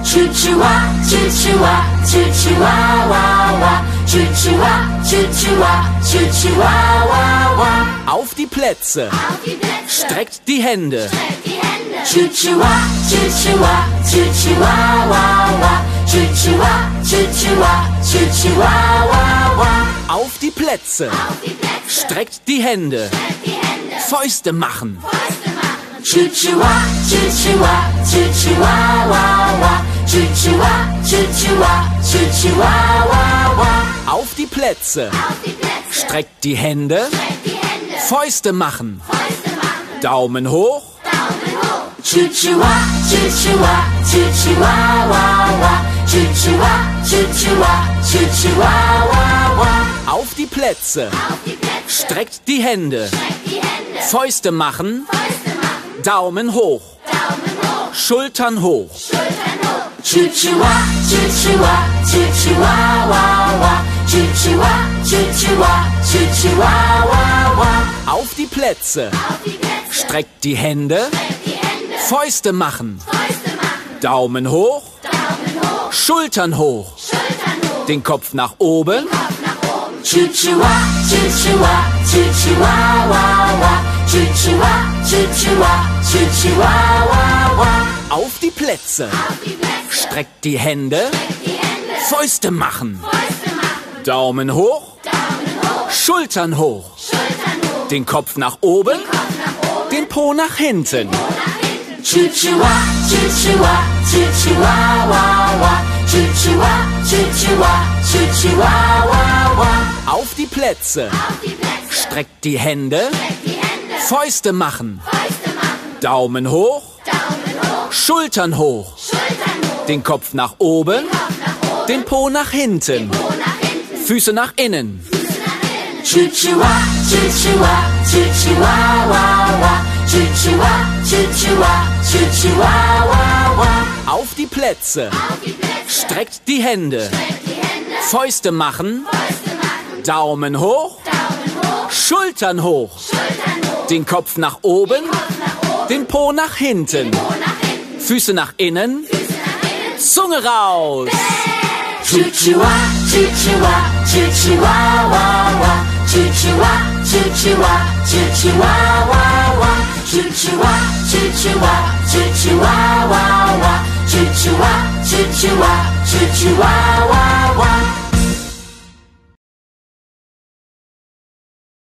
Choo choo wah, choo choo wah, choo choo wah wah wah. Choo choo wah, choo choo wah, choo choo wah wah wah. Auf die Plätze. Auf die Plätze. Streckt die Hände. Streckt die Hände. Choo choo wah, choo choo wah, choo choo wah wah wah. Choo choo wah, choo choo wah, choo choo wah wah wah. Auf die Plätze. Auf die Plätze. Streckt die Hände. Streckt die Hände. Fäuste machen. Fäuste machen. Choo choo wah, choo choo wah, choo choo wah wah wah. Choo choo wah, choo choo wah, choo choo wah wah wah. Auf die Plätze. Auf die Plätze. Streckt die Hände. Streckt die Hände. Fäuste machen. Fäuste machen. Daumen hoch. Daumen hoch. Choo choo wah, choo choo wah, choo choo wah wah wah. Choo choo wah, choo choo wah, choo choo wah wah wah. Auf die Plätze. Auf die Plätze. Streckt die Hände. Streckt die Hände. Fäuste machen. Fäuste machen. Daumen hoch. Daumen hoch. Schultern hoch. Schultern hoch. Choo choo wah, choo choo wah, choo choo wah wah wah. Choo choo wah, choo choo wah, choo choo wah wah wah. Auf die Plätze. Auf die Plätze. Streckt die Hände. Streckt die Hände. Fäuste machen. Fäuste machen. Daumen hoch. Daumen hoch. Schultern hoch. Schultern hoch. Den Kopf nach oben. Kopf nach oben. Choo choo wah, choo choo wah, choo choo wah wah wah. Choo choo wah, choo choo wah, choo choo wah wah wah. Auf die Plätze. Auf die Plätze. Streckt die Hände. Streckt die Hände. Fäuste machen. Fäuste machen. Daumen hoch. Daumen hoch. Schultern hoch. Schultern hoch. Den Kopf nach oben. Kopf nach oben. Den Po nach hinten. Po nach hinten. Choo choo wah, choo choo wah, choo choo wah wah wah. Choo choo wah, choo choo wah, choo choo wah wah wah. Auf die Plätze. Auf die Plätze. Streckt die Hände. Streckt die Hände. Fäuste machen. Fäuste machen. Daumen hoch. Daumen hoch. Schultern hoch. Schultern hoch. Den Kopf nach oben. Kopf nach oben. Den Po nach hinten. Po nach hinten. Füße nach innen. Füße nach innen. Choo choo wah, choo choo wah, choo choo wah wah wah. Choo choo wah, choo choo wah, choo choo wah wah wah. Auf die Plätze. Auf die Plätze. Streckt die Hände. Streckt die Hände. Fäuste machen. Fäuste machen. Daumen hoch. Daumen hoch. Schultern hoch. Schultern hoch. Den Kopf nach oben. Kopf nach oben. Den Po nach hinten. Po nach hinten. Füße nach innen. Füße nach innen. Zunge raus. Choo choo wah, choo choo wah, choo choo wah wah wah. Choo choo wah, choo choo wah, choo choo wah wah wah. Choo choo wah, choo choo wah, choo choo wah wah wah. Choo choo wah, choo choo wah, choo choo wah wah wah.